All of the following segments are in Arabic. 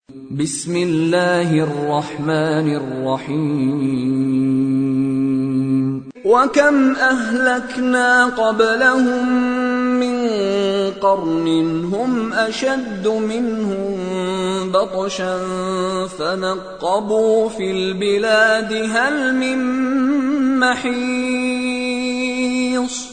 بسم الله الرحمن الرحيم وكم أهلكنا قبلهم من قرن هم أشد منهم بطشا فنقبوا في البلاد هل من محيص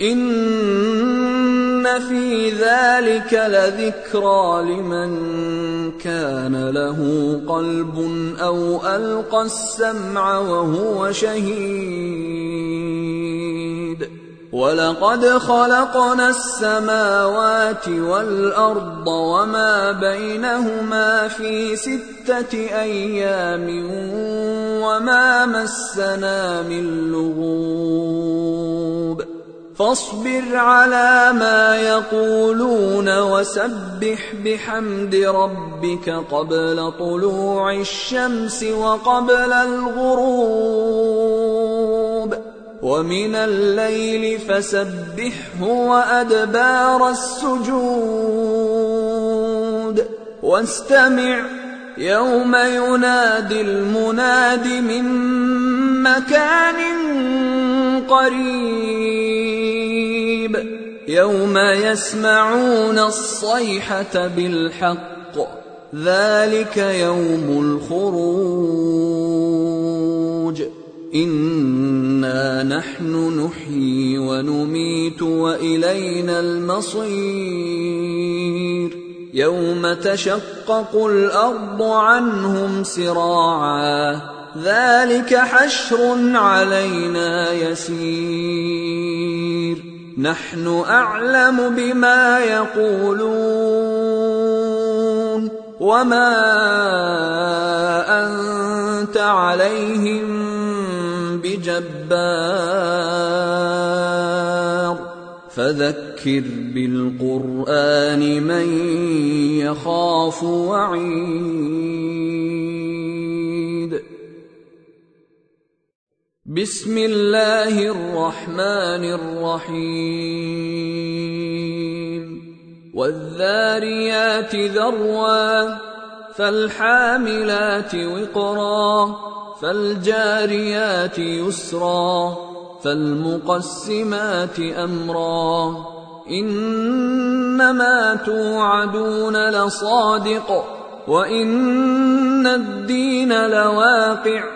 إن في ذلك لذكرى لمن كان له قلب أو ألقى السمع وهو شهيد ولقد خلقنا السماوات والأرض وما بينهما في 6 أيام وما مسنا من لغوب فاصبر على ما يقولون وسبح بحمد ربك قبل طلوع الشمس وقبل الغروب ومن الليل فسبحه وأدبار السجود واستمع يوم ينادي المناد من مكان قريب يوم يسمعون الصيحة بالحق ذلك يوم الخروج إنا نحن نحيي ونميت وإلينا المصير يوم تشقق الأرض عنهم سراعا ذلك حشر علينا يسير نحن أعلم بما يقولون وما أنت عليهم بجبار فذكر بالقرآن من يخاف وعيد بسم الله الرحمن الرحيم والذاريات ذروا فالحاملات وقرا فالجاريات يسرا فالمقسمات أمرا إنما توعدون لصادق وإن الدين لواقع